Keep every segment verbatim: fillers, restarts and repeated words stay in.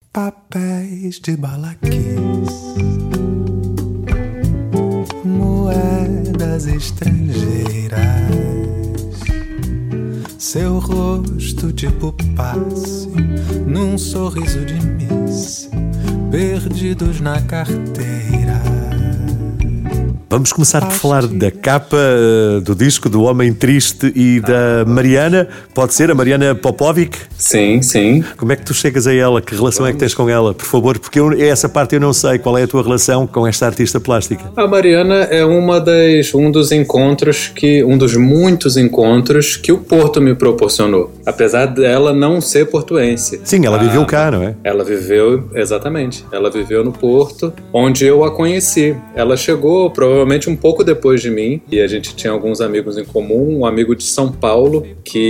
papéis de balaquês, moedas estrangeiras, seu rosto tipo passe num sorriso de miss, perdidos na carteira. Vamos começar por falar da capa uh, do disco do Homem Triste e da Mariana. Pode ser a Mariana Popovic? Sim, sim. Como é que tu chegas a ela? Que relação Vamos. é que tens com ela? Por favor, porque eu, essa parte eu não sei. Qual é a tua relação com esta artista plástica? A Mariana é uma das, um dos encontros, que, um dos muitos encontros que o Porto me proporcionou. Apesar dela não ser portuense. Sim, ela ah, viveu cá, não é? Ela viveu, exatamente. Ela viveu no Porto, onde eu a conheci. Ela chegou provavelmente Provavelmente um pouco depois de mim, e a gente tinha alguns amigos em comum, um amigo de São Paulo,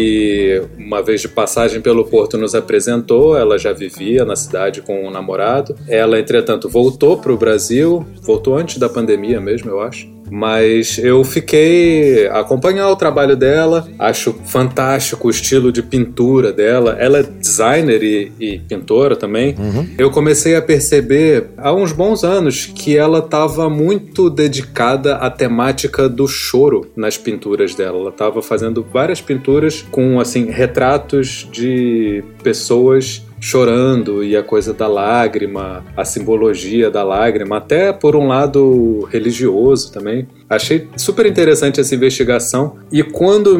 que uma vez de passagem pelo Porto nos apresentou. Ela já vivia na cidade com um namorado. Ela, entretanto, voltou para o Brasil, voltou antes da pandemia mesmo, eu acho. Mas eu fiquei a acompanhar o trabalho dela, acho fantástico o estilo de pintura dela. Ela é designer e, e pintora também. Uhum. Eu comecei a perceber há uns bons anos que ela estava muito dedicada à temática do choro nas pinturas dela. Ela estava fazendo várias pinturas com assim, retratos de pessoas chorando, e a coisa da lágrima, a simbologia da lágrima, até por um lado religioso também. Achei super interessante essa investigação. E quando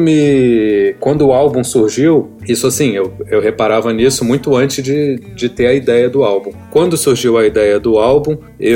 me quando o álbum surgiu, isso assim, eu, eu reparava nisso muito antes de, de ter a ideia do álbum. Quando surgiu a ideia do álbum,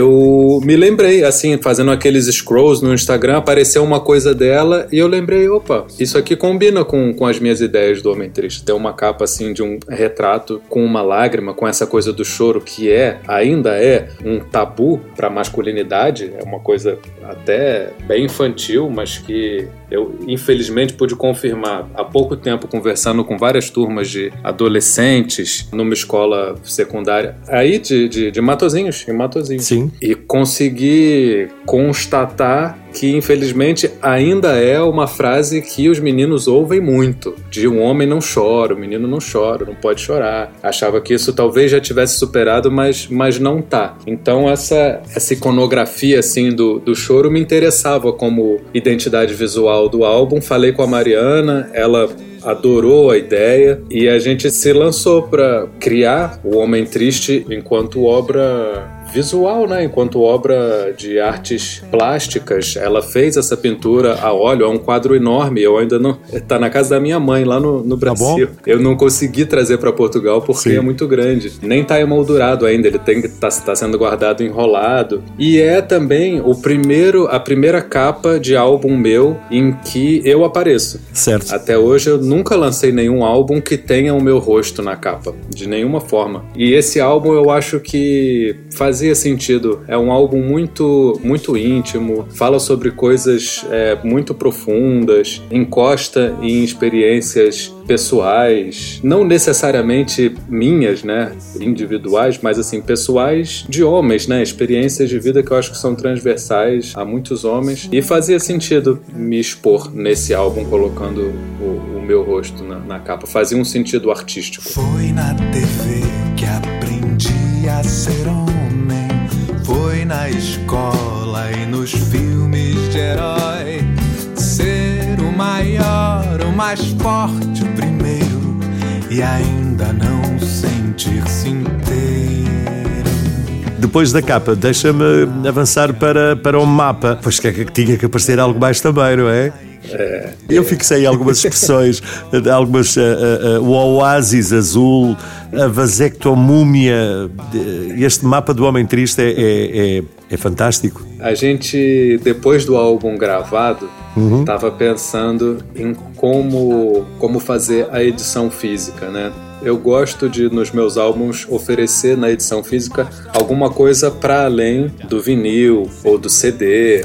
eu me lembrei, assim, fazendo aqueles scrolls no Instagram, apareceu uma coisa dela e eu lembrei, opa, isso aqui combina com, com as minhas ideias do Homem Triste. Ter uma capa assim de um retrato com uma lágrima, com essa coisa do choro que é, ainda é um tabu para a masculinidade, é uma coisa até bem infantil, mas que eu infelizmente pude confirmar há pouco tempo, conversando com várias turmas de adolescentes numa escola secundária aí de, de, de Matosinhos, em Matosinhos. Sim. E consegui constatar que infelizmente ainda é uma frase que os meninos ouvem muito, de um homem não chora, o menino não chora, não pode chorar. Achava que isso talvez já tivesse superado, mas, mas não tá. Então essa, essa iconografia assim do, do choro me interessava como identidade visual do álbum. Falei com a Mariana, ela adorou a ideia e a gente se lançou para criar o Homem Triste enquanto obra visual, né? Enquanto obra de artes plásticas. Ela fez essa pintura a óleo, é um quadro enorme. Eu ainda não... Tá na casa da minha mãe, lá no, no Brasil. Tá bom? Eu não consegui trazer para Portugal porque Sim. é muito grande. Nem tá emoldurado ainda, ele tem, tá, tá sendo guardado enrolado. E é também o primeiro, a primeira capa de álbum meu em que eu apareço. Certo. Até hoje eu nunca lancei nenhum álbum que tenha o meu rosto na capa, de nenhuma forma. E esse álbum eu acho que fazia sentido. É um álbum muito, muito íntimo, fala sobre coisas é, muito profundas, encosta em experiências pessoais, não necessariamente minhas, né, individuais, mas assim, pessoais de homens, né, experiências de vida que eu acho que são transversais a muitos homens, e fazia sentido me expor nesse álbum colocando o, o meu rosto na, na capa, fazia um sentido artístico. Foi na T V que aprendi a ser homem, foi na escola e nos filmes de herói, ser o maior, o mais forte, o primeiro, e ainda não sentir-se inteiro. Depois da capa, deixa-me avançar para, para o mapa, pois que, que tinha que aparecer algo mais também, não é? É, eu fixei algumas expressões, algumas, uh, uh, uh, o oásis azul, a vasectomúmia. Este mapa do Homem Triste é, é, é, é fantástico. A gente, depois do álbum gravado, estava uhum. pensando em como, como fazer a edição física, né? Eu gosto de, nos meus álbuns, oferecer na edição física alguma coisa para além do vinil ou do C D. Certo.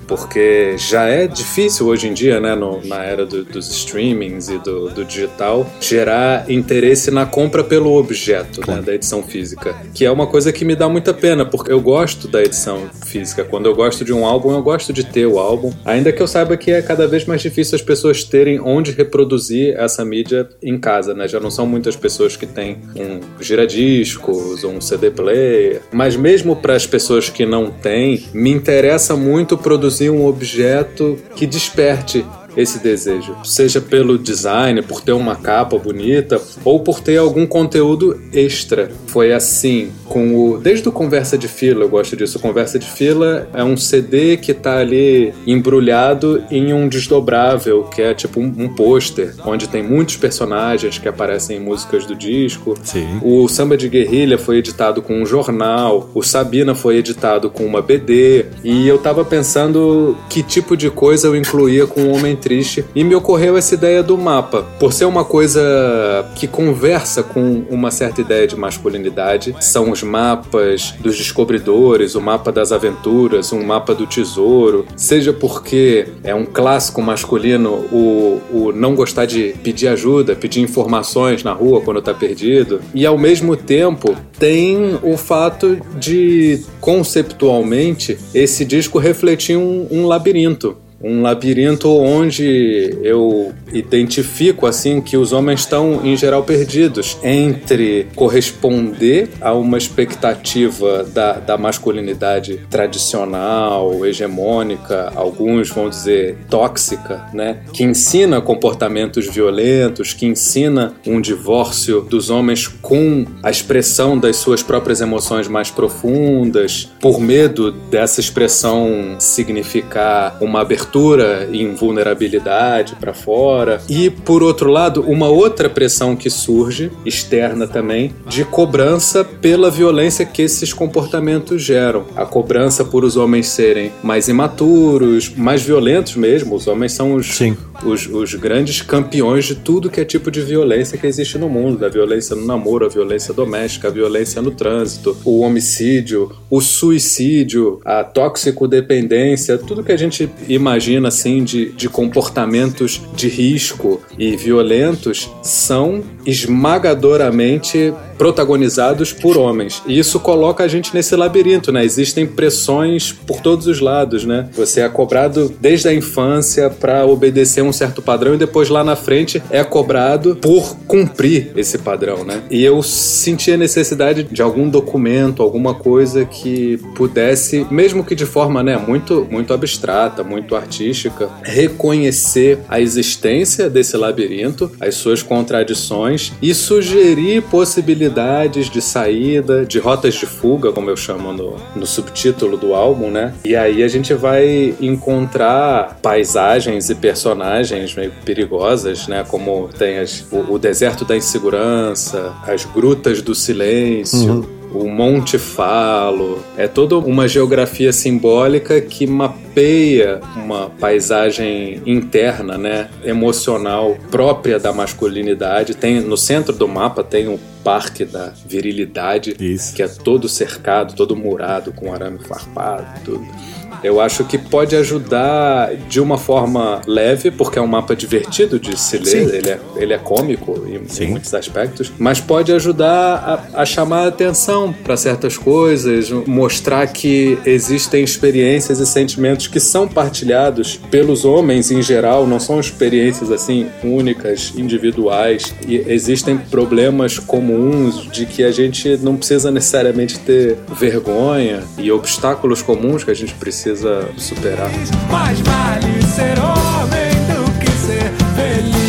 porque já é difícil hoje em dia, né, no, na era do, dos streamings e do, do digital, gerar interesse na compra pelo objeto, né, da edição física, que é uma coisa que me dá muita pena, porque eu gosto da edição física. Quando eu gosto de um álbum, eu gosto de ter o álbum, ainda que eu saiba que é cada vez mais difícil as pessoas terem onde reproduzir essa mídia em casa, né? Já não são muitas pessoas que têm um giradiscos, um C D player, mas mesmo para as pessoas que não têm, me interessa muito produzir um objeto que desperte esse desejo, seja pelo design, por ter uma capa bonita ou por ter algum conteúdo extra. Foi assim com o... Desde o Conversa de Fila, eu gosto disso. O Conversa de Fila é um C D que tá ali embrulhado em um desdobrável, que é tipo um, um pôster, onde tem muitos personagens que aparecem em músicas do disco. Sim. O Samba de Guerrilha foi editado com um jornal, o Sabina foi editado com uma B D, e eu tava pensando que tipo de coisa eu incluía com o Homem Triste, e me ocorreu essa ideia do mapa. Por ser uma coisa que conversa com uma certa ideia de masculinidade, são os mapas dos descobridores, o mapa das aventuras, um mapa do tesouro, seja porque é um clássico masculino o, o não gostar de pedir ajuda, pedir informações na rua quando tá perdido, e ao mesmo tempo tem o fato de, conceptualmente, esse disco refletir um, um labirinto. Um labirinto onde eu identifico assim que os homens estão em geral perdidos entre corresponder a uma expectativa da, da masculinidade tradicional, hegemônica, alguns vão dizer tóxica, né? Que ensina comportamentos violentos, que ensina um divórcio dos homens com a expressão das suas próprias emoções mais profundas, por medo dessa expressão significar uma abertura em vulnerabilidade para fora. E, por outro lado, uma outra pressão que surge, externa também, de cobrança pela violência que esses comportamentos geram. A cobrança por os homens serem mais imaturos, mais violentos mesmo. Os homens são os, os, os grandes campeões de tudo que é tipo de violência que existe no mundo. Da violência no namoro, a violência doméstica, a violência no trânsito, o homicídio, o suicídio, a toxicodependência, tudo que a gente imagina Imagina assim de, de comportamentos de risco e violentos são esmagadoramente protagonizados por homens. E isso coloca a gente nesse labirinto, né? Existem pressões por todos os lados, né? Você é cobrado desde a infância para obedecer um certo padrão e depois lá na frente é cobrado por cumprir esse padrão, né? E eu senti a necessidade de algum documento, alguma coisa que pudesse, mesmo que de forma, né, muito, muito abstrata, muito artística, reconhecer a existência desse labirinto, as suas contradições e sugerir possibilidades de saída, de rotas de fuga, como eu chamo no, no subtítulo do álbum, né? E aí a gente vai encontrar paisagens e personagens meio perigosas, né? Como tem as, o, o deserto da insegurança, as grutas do silêncio, uhum. O Monte Falo, é toda uma geografia simbólica que mapeia uma paisagem interna, né, emocional própria da masculinidade. Tem, no centro do mapa tem o Parque da Virilidade, Isso. que é todo cercado, todo murado, com arame farpado, tudo. Eu acho que pode ajudar de uma forma leve, porque é um mapa divertido de se ler, ele é, ele é cômico em, em muitos aspectos, mas pode ajudar a, a chamar a atenção para certas coisas, mostrar que existem experiências e sentimentos que são partilhados pelos homens em geral, não são experiências assim únicas, individuais, e existem problemas comuns de que a gente não precisa necessariamente ter vergonha e obstáculos comuns que a gente precisa superar. Mais vale ser homem do que ser feliz.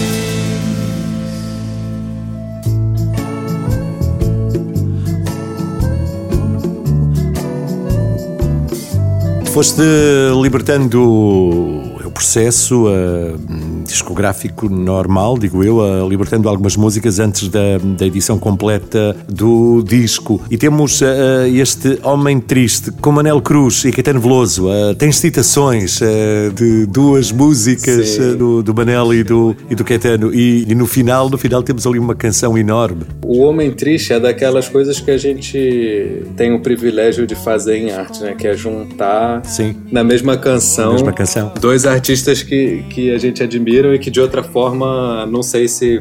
Foste libertando o processo, a discográfico normal, digo eu, uh, libertando algumas músicas antes da, da edição completa do disco. E temos uh, este Homem Triste com Manel Cruz e Caetano Veloso. Uh, tens citações uh, de duas músicas uh, do, do Manel e do, e do Caetano. E, e no final, no final temos ali uma canção enorme. O Homem Triste é daquelas coisas que a gente tem o privilégio de fazer em arte, né? Que é juntar Sim. na mesma canção, mesma canção dois artistas que, que a gente admira e que de outra forma não sei se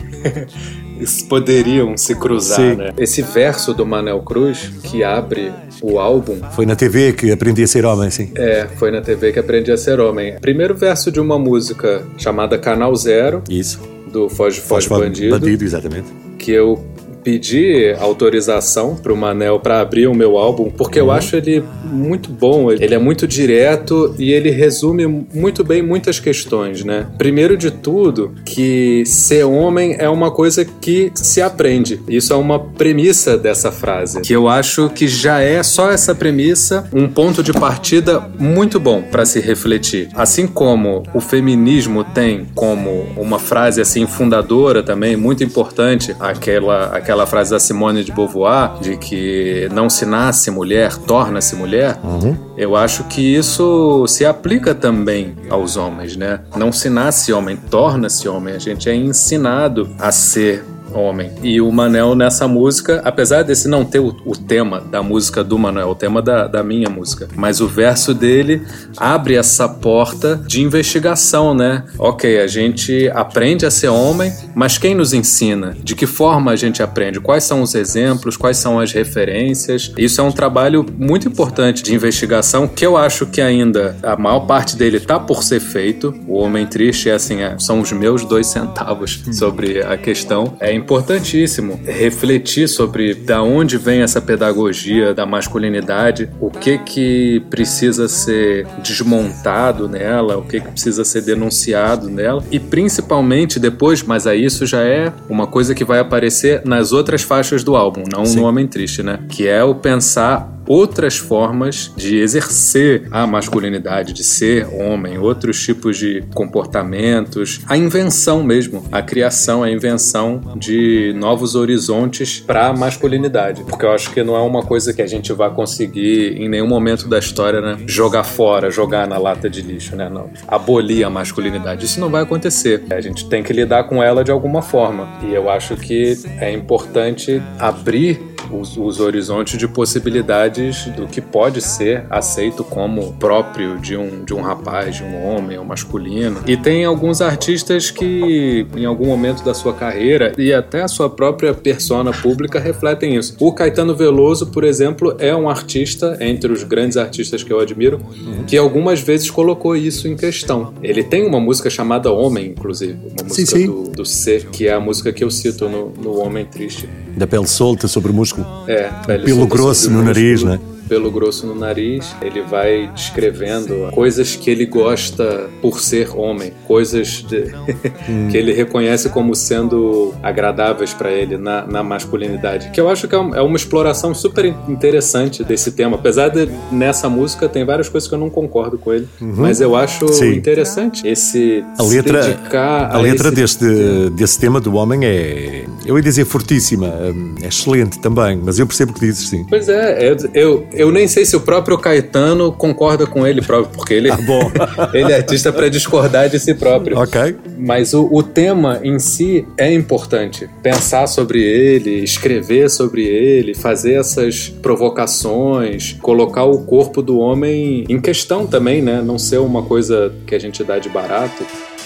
poderiam se cruzar, Sim. né? Esse verso do Manel Cruz que abre o álbum... Foi na T V que aprendi a ser homem, sim. É, foi na T V que aprendi a ser homem. Primeiro verso de uma música chamada Canal Zero. Isso. Do Foge Foge Bandido. Bandido, exatamente. Que eu pedi autorização pro Manel para abrir o meu álbum, porque uhum. eu acho ele muito bom, ele é muito direto e ele resume muito bem muitas questões, né? Primeiro de tudo, que ser homem é uma coisa que se aprende. Isso é uma premissa dessa frase, que eu acho que já é só essa premissa um ponto de partida muito bom para se refletir. Assim como o feminismo tem como uma frase assim fundadora também, muito importante, aquela, aquela Aquela frase da Simone de Beauvoir, de que não se nasce mulher, torna-se mulher, uhum. eu acho que isso se aplica também aos homens, né? Não se nasce homem, torna-se homem. A gente é ensinado a ser homem. E o Manel nessa música, apesar desse não ter o, o tema da música do Manel, o tema da, da minha música, mas o verso dele abre essa porta de investigação, né? Ok, a gente aprende a ser homem, mas quem nos ensina? De que forma a gente aprende? Quais são os exemplos? Quais são as referências? Isso é um trabalho muito importante de investigação que eu acho que ainda a maior parte dele tá por ser feito. O Homem Triste é assim, é, são os meus dois centavos sobre a questão. É importantíssimo refletir sobre da onde vem essa pedagogia da masculinidade, o que que precisa ser desmontado nela, o que que precisa ser denunciado nela e principalmente depois, mas aí isso já é uma coisa que vai aparecer nas outras faixas do álbum, não Sim. no Homem Triste, né? Que é o pensar outras formas de exercer a masculinidade, de ser homem, outros tipos de comportamentos, a invenção mesmo, a criação, a invenção de novos horizontes para a masculinidade, porque eu acho que não é uma coisa que a gente vai conseguir em nenhum momento da história, né, jogar fora, jogar na lata de lixo, né, não, abolir a masculinidade, isso não vai acontecer, a gente tem que lidar com ela de alguma forma, e eu acho que é importante abrir os, os horizontes de possibilidades do que pode ser aceito como próprio de um, de um rapaz, de um homem, um masculino. E tem alguns artistas que, em algum momento da sua carreira, e até a sua própria persona pública, refletem isso. O Caetano Veloso, por exemplo, é um artista, entre os grandes artistas que eu admiro, que algumas vezes colocou isso em questão. Ele tem uma música chamada Homem, inclusive, uma música sim, sim. Do, do C, que é a música que eu cito no, no Homem Triste. Da pele solta sobre o músculo. É, pele pelo grosso no nariz, né? Pelo grosso no nariz, ele vai descrevendo coisas que ele gosta por ser homem, coisas de... hum. que ele reconhece como sendo agradáveis para ele na, na masculinidade, que eu acho que é uma exploração super interessante desse tema, apesar de nessa música tem várias coisas que eu não concordo com ele, uhum. mas eu acho Sim. interessante esse a letra, se dedicar a, a letra esse... deste, desse tema do homem é, eu ia dizer fortíssima, é excelente também, mas eu percebo o que dizes, sim. Pois é, eu, eu Eu nem sei se o próprio Caetano concorda com ele próprio, porque ele, ah, bom. ele é artista para discordar de si próprio. Ok. Mas o, o tema em si é importante. Pensar sobre ele, escrever sobre ele, fazer essas provocações, colocar o corpo do homem em questão também, né? Não ser uma coisa que a gente dá de barato.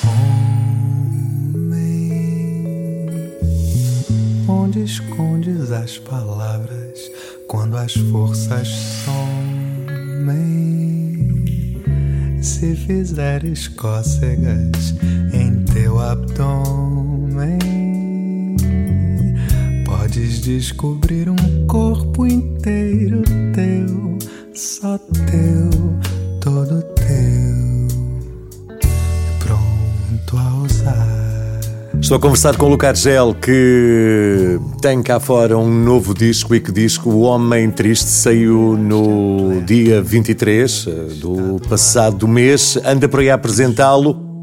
Onde escondes as palavras quando as forças somem? Se fizeres cócegas em teu abdômen, podes descobrir um corpo inteiro teu, só teu, todo teu, pronto a usar. Estou a conversar com o Luca Argel, que tem cá fora um novo disco, e que disco, O Homem Triste, saiu no dia vinte e três do passado mês. Anda por aí a apresentá-lo.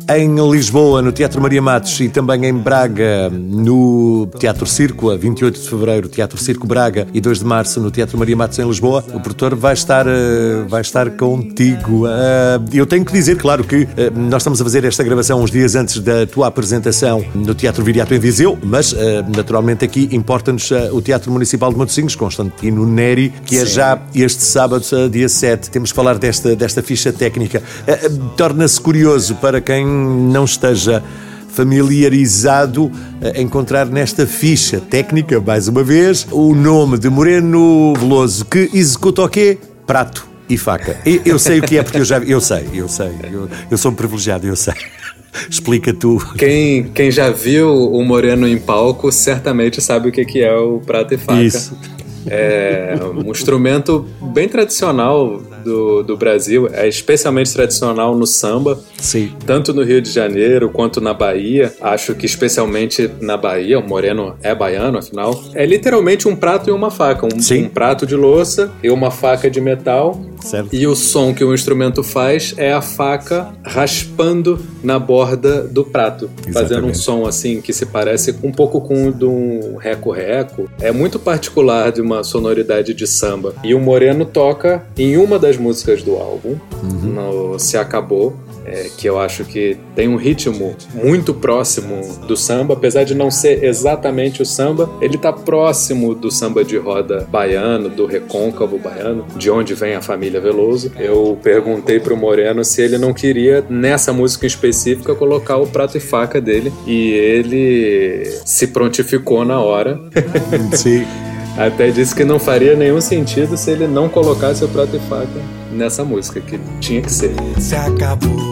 em Lisboa, no Teatro Maria Matos, e também em Braga, no Teatro Circo, a vinte e oito de fevereiro, Teatro Circo Braga, e dois de março no Teatro Maria Matos, em Lisboa. O produtor vai estar, vai estar contigo. Eu tenho que dizer, claro, que nós estamos a fazer esta gravação uns dias antes da tua apresentação no Teatro Viriato em Viseu, mas naturalmente aqui importa-nos o Teatro Municipal de Matosinhos, Constantino Neri, que é Sim. já este sábado, dia sete. Temos de falar desta, desta ficha técnica. Torna-se curioso para quem não esteja familiarizado a encontrar nesta ficha técnica, mais uma vez, o nome de Moreno Veloso, que executa o quê? Prato e faca. Eu, eu sei o que é, porque eu já eu sei, eu sei, eu, eu sou um privilegiado, eu sei. Explica tu. Quem, quem já viu o Moreno em palco certamente sabe o que é o prato e faca. Isso. É um instrumento bem tradicional do, do Brasil, é especialmente tradicional no samba. Sim. Tanto no Rio de Janeiro quanto na Bahia. Acho que especialmente na Bahia, o Moreno é baiano, afinal. É literalmente um prato e uma faca. Um, um prato de louça e uma faca de metal. Certo. E o som que o instrumento faz é a faca raspando na borda do prato. Exatamente. Fazendo um som assim que se parece um pouco com o de um reco-reco. É muito particular de uma sonoridade de samba. E o Moreno toca em uma das músicas do álbum, uhum. no Se Acabou, é, que eu acho que tem um ritmo muito próximo do samba, apesar de não ser exatamente o samba, ele tá próximo do samba de roda baiano, do recôncavo baiano, de onde vem a família Veloso. Eu perguntei pro Moreno se ele não queria, nessa música em específica, colocar o prato e faca dele, e ele se prontificou na hora. Sim. Até disse que não faria nenhum sentido se ele não colocasse o prato e faca nessa música, que tinha que ser. Se acabou,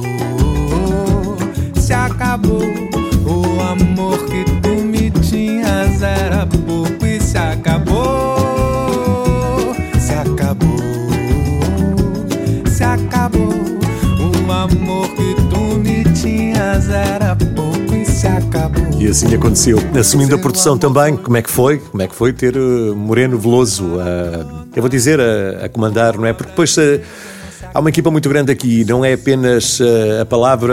se acabou, o amor que tu me tinhas era pouco e se acabou, se acabou, se acabou, o amor que tu me tinhas era pouco e se acabou. E assim aconteceu. Assumindo a produção também, como é que foi? Como é que foi ter uh, Moreno Veloso, uh, eu vou dizer, a, a comandar, não é? Porque depois uh, há uma equipa muito grande aqui, não é apenas uh, a palavra,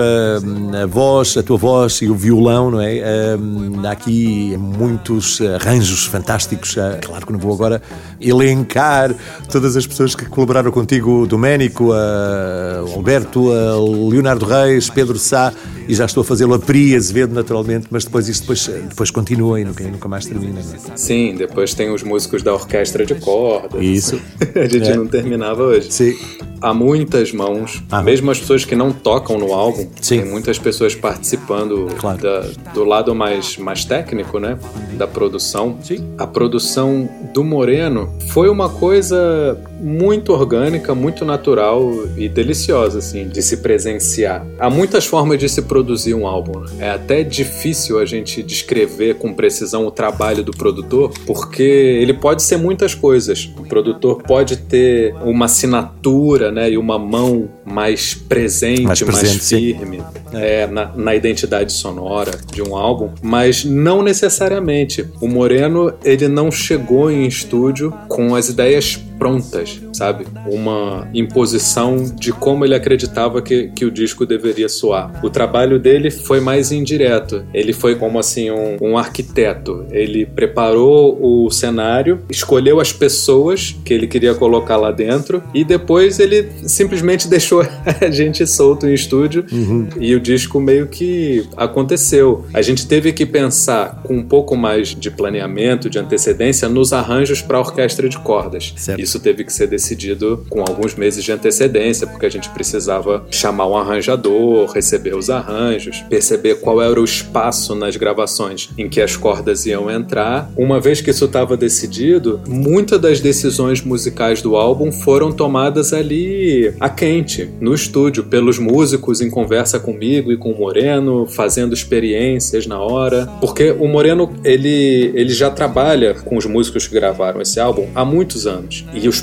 a voz, a tua voz e o violão, não é? Uh, há aqui muitos arranjos fantásticos. Uh, claro que não vou agora elencar todas as pessoas que colaboraram contigo, o Doménico, uh, o Alberto, uh, Leonardo Reis, Pedro Sá, e já estou a fazê-lo a Pri Azevedo, naturalmente, mas depois isto depois, depois continua e nunca, nunca mais termina. Não é? Sim, depois tem os músicos da orquestra de cordas. Isso. A gente é. não terminava hoje. Sim. Há muitas mãos, ah. mesmo as pessoas que não tocam no álbum, Sim. tem muitas pessoas participando claro. da, do lado mais, mais técnico, né, da produção. Sim. A produção do Moreno foi uma coisa muito orgânica, muito natural e deliciosa, assim, de se presenciar. Há muitas formas de se produzir um álbum, né? É até difícil a gente descrever com precisão o trabalho do produtor, porque ele pode ser muitas coisas. O produtor pode ter uma assinatura, né, e uma mão mais presente, mais, presente, mais firme é, na, na identidade sonora de um álbum, mas não necessariamente. O Moreno, ele não chegou em estúdio com as ideias prontas, sabe? Uma imposição de como ele acreditava que, que o disco deveria soar. O trabalho dele foi mais indireto. Ele foi como assim um, um arquiteto. Ele preparou o cenário, escolheu as pessoas que ele queria colocar lá dentro e depois ele simplesmente deixou a gente solto em estúdio, uhum. e o disco meio que aconteceu. A gente teve que pensar com um pouco mais de planeamento, de antecedência, nos arranjos para a orquestra de cordas. Certo. Isso teve que ser decidido com alguns meses de antecedência, porque a gente precisava chamar um arranjador, receber os arranjos, perceber qual era o espaço nas gravações em que as cordas iam entrar. Uma vez que isso estava decidido, muitas das decisões musicais do álbum foram tomadas ali a quente, no estúdio, pelos músicos em conversa comigo e com o Moreno, fazendo experiências na hora, porque o Moreno, ele, ele já trabalha com os músicos que gravaram esse álbum há muitos anos, e os próprios músicos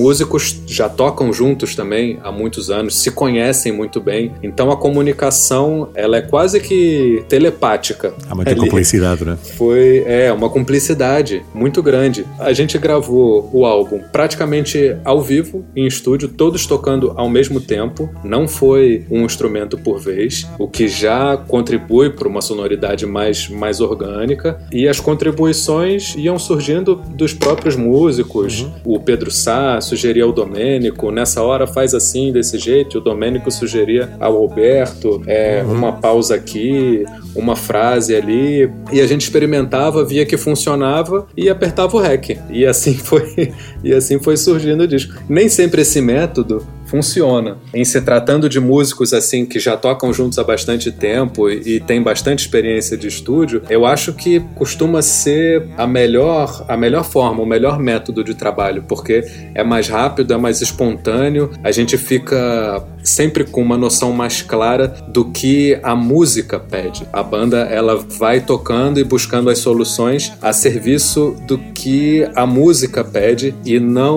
músicos já tocam juntos também há muitos anos, se conhecem muito bem, então a comunicação ela é quase que telepática. Há muita ali. Cumplicidade, né? Foi, é, uma cumplicidade muito grande. A gente gravou o álbum praticamente ao vivo, em estúdio, todos tocando ao mesmo tempo, não foi um instrumento por vez, o que já contribui para uma sonoridade mais, mais orgânica, e as contribuições iam surgindo dos próprios músicos. Uhum. O Pedro Sá sugeria ao Domênico, nessa hora faz assim, desse jeito, e o Domênico sugeria ao Roberto, é, uhum. uma pausa aqui, uma frase ali, e a gente experimentava, via que funcionava e apertava o rec. E assim foi, e assim foi surgindo o disco. Nem sempre esse método funciona. Em se tratando de músicos assim que já tocam juntos há bastante tempo e, e têm bastante experiência de estúdio, eu acho que costuma ser a melhor, a melhor forma, o melhor método de trabalho, porque é mais rápido, é mais espontâneo, a gente fica sempre com uma noção mais clara do que a música pede. A banda ela vai tocando e buscando as soluções a serviço do que a música pede e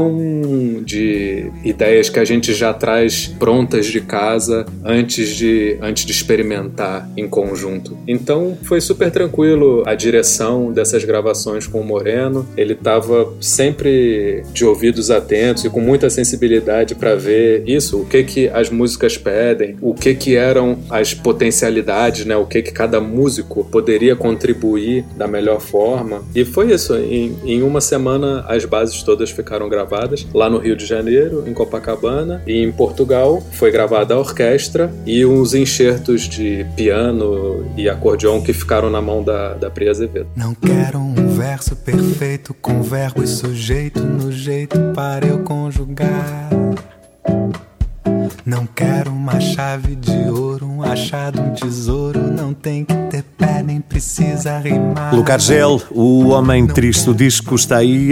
não de ideias que a gente já traz prontas de casa antes de, antes de experimentar em conjunto. Então foi super tranquilo a direção dessas gravações com o Moreno. Ele estava sempre de ouvidos atentos e com muita sensibilidade para ver isso, o que que as músicas pedem, o que que eram as potencialidades, né? O que que cada músico poderia contribuir da melhor forma. E foi isso. Em, em uma semana as bases todas ficaram gravadas lá no Rio de Janeiro, em Copacabana, e em Portugal foi gravada a orquestra e os enxertos de piano e acordeon que ficaram na mão da, da Pri Azevedo. Não quero um verso perfeito com verbo e sujeito no jeito para eu conjugar. Não quero uma chave de ouro, um achado, um tesouro. Não tem que ter pé, nem precisa rimar. Luca Argel, o Homem Triste, o disco está aí.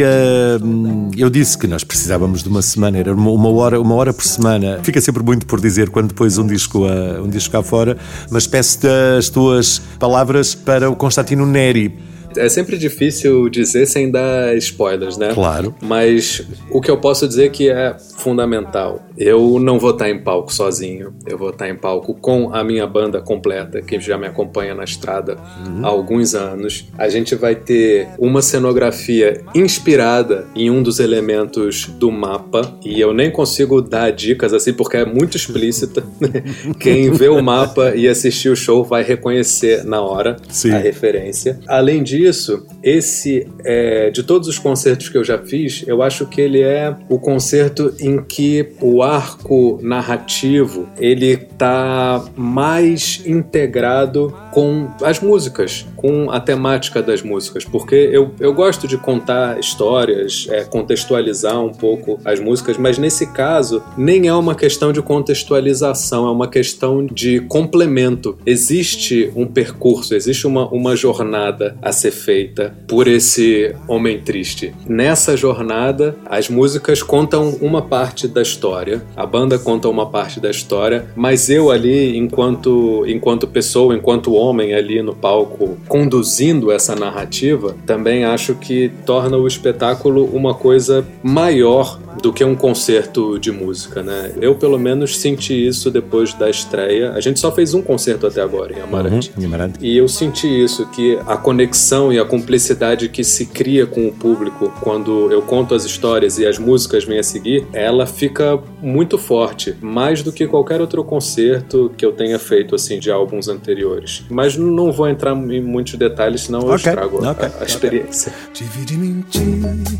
Uh, eu disse que nós precisávamos de uma semana, era uma, uma, hora, uma hora por semana. Fica sempre muito por dizer quando depois um disco, uh, um disco cá fora, mas peço-te as tuas palavras para o Constantino Neri. É sempre difícil dizer sem dar spoilers, né? Claro. Mas o que eu posso dizer que é fundamental, eu não vou estar em palco sozinho, eu vou estar em palco com a minha banda completa, que já me acompanha na estrada uhum. há alguns anos. A gente vai ter uma cenografia inspirada em um dos elementos do mapa, e eu nem consigo dar dicas assim, porque é muito explícita. Quem vê o mapa e assistir o show vai reconhecer na hora Sim. a referência. Além disso, Isso, esse, é, de todos os concertos que eu já fiz, eu acho que ele é o concerto em que o arco narrativo ele tá mais integrado com as músicas, com a temática das músicas, porque eu, eu gosto de contar histórias, é, contextualizar um pouco as músicas, mas nesse caso nem é uma questão de contextualização, é uma questão de complemento. Existe um percurso, existe uma, uma jornada a ser feita por esse homem triste. Nessa jornada, as músicas contam uma parte da história, a banda conta uma parte da história, mas eu ali, enquanto, enquanto pessoa, enquanto homem ali no palco, conduzindo essa narrativa, também acho que torna o espetáculo uma coisa maior do que um concerto de música, né? Eu, pelo menos, senti isso depois da estreia. A gente só fez um concerto até agora, em Amarante. Uhum, em Amarante. E eu senti isso, que a conexão e a cumplicidade que se cria com o público quando eu conto as histórias e as músicas vêm a seguir, ela fica muito forte, mais do que qualquer outro concerto que eu tenha feito, assim, de álbuns anteriores. Mas não vou entrar em muitos detalhes, senão eu okay, estrago okay, a, a experiência. Okay. Tive de mentir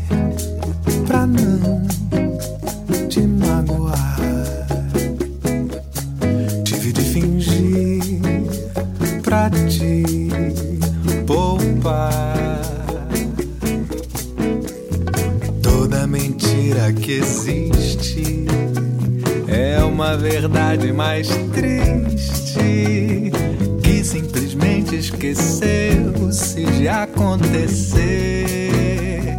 pra não te magoar. Tive de fingir pra te poupar. Toda mentira que existe é uma verdade mais triste que simplesmente esqueceu-se de acontecer.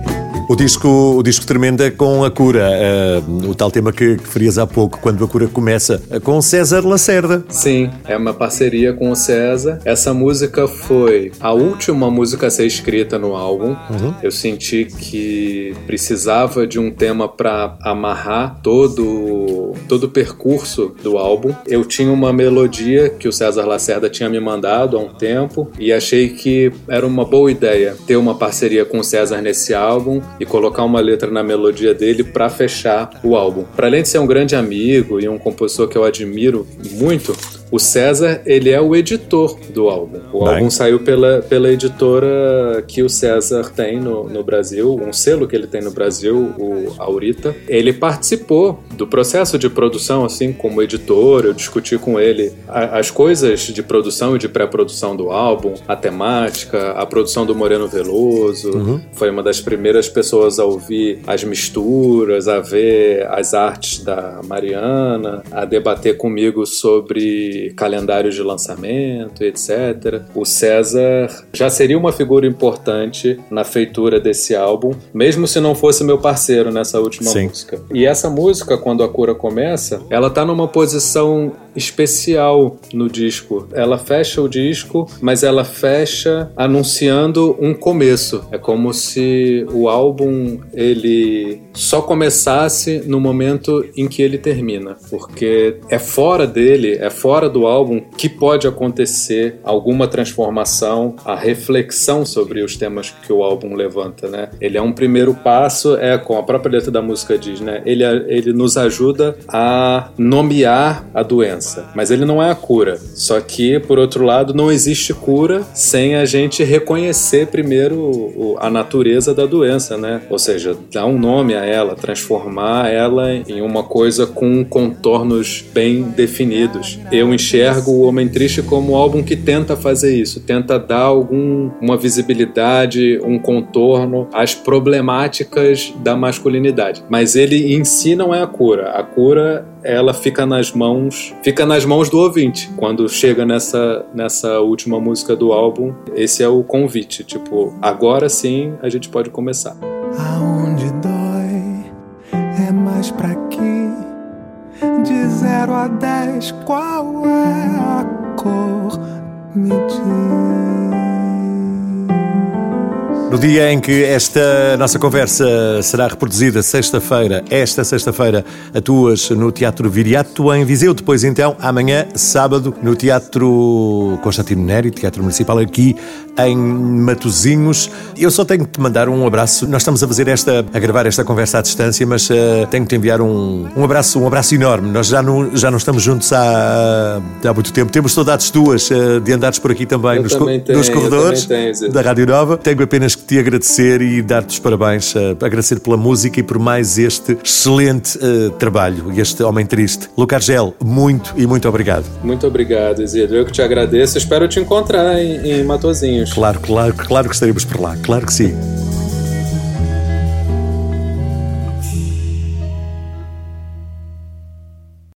O disco, o disco Tremenda com a Cura, uh, o tal tema que, que referias há pouco, quando a Cura começa, uh, com César Lacerda. Sim, é uma parceria com o César. Essa música foi a última música a ser escrita no álbum. Uhum. Eu senti que precisava de um tema para amarrar todo, todo o percurso do álbum. Eu tinha uma melodia que o César Lacerda tinha me mandado há um tempo e achei que era uma boa ideia ter uma parceria com o César nesse álbum e colocar uma letra na melodia dele para fechar o álbum. Para além de ser um grande amigo e um compositor que eu admiro muito, o César, ele é o editor do álbum. O Bem. álbum saiu pela, pela editora que o César tem no, no Brasil, um selo que ele tem no Brasil, o Aurita. Ele participou do processo de produção, assim, como editor. Eu discuti com ele a, as coisas de produção e de pré-produção do álbum, a temática, a produção do Moreno Veloso. Uhum. Foi uma das primeiras pessoas a ouvir as misturas, a ver as artes da Mariana, a debater comigo sobre calendários de lançamento, etcétera. O César já seria uma figura importante na feitura desse álbum, mesmo se não fosse meu parceiro nessa última Sim. música. E essa música, quando a Cura começa, ela tá numa posição especial no disco. Ela fecha o disco, mas ela fecha anunciando um começo. É como se o álbum ele só começasse no momento em que ele termina, porque é fora dele, é fora do álbum que pode acontecer alguma transformação, a reflexão sobre os temas que o álbum levanta, né? Ele é um primeiro passo, é como a própria letra da música diz, né? Ele, ele nos ajuda a nomear a doença, mas ele não é a cura. Só que, por outro lado, não existe cura sem a gente reconhecer primeiro a natureza da doença, né? Ou seja, dar um nome a ela, transformar ela em uma coisa com contornos bem definidos. Eu enxergo o Homem Triste como um álbum que tenta fazer isso, tenta dar algum, uma visibilidade, um contorno às problemáticas da masculinidade. Mas ele em si não é a cura. A cura, ela fica nas mãos, fica nas mãos do ouvinte. Quando chega nessa, nessa última música do álbum, esse é o convite, tipo, agora sim a gente pode começar. Aonde dói é mais pra quê? De zero a dez, qual é a cor? Me diz. No dia em que esta nossa conversa será reproduzida, sexta-feira, esta sexta-feira, atuas no Teatro Viriato em Viseu. Depois, então, amanhã, sábado, no Teatro Constantino Nery, Teatro Municipal, aqui em Matosinhos. Eu só tenho que te mandar um abraço. Nós estamos a fazer esta, a gravar esta conversa à distância, mas uh, tenho que te enviar um, um abraço, um abraço enorme. Nós já não, já não estamos juntos há, há muito tempo. Temos saudades tuas uh, de andares por aqui também, nos, também tenho, nos corredores tenho, da Rádio Nova. Tenho apenas que te agradecer e dar-te os parabéns, uh, agradecer pela música e por mais este excelente uh, trabalho, este Homem Triste. Luca Argel, muito e muito obrigado. Muito obrigado, Isidro. Eu que te agradeço. Espero te encontrar em, em Matosinhos. Claro, claro, claro que estaremos por lá, claro que sim.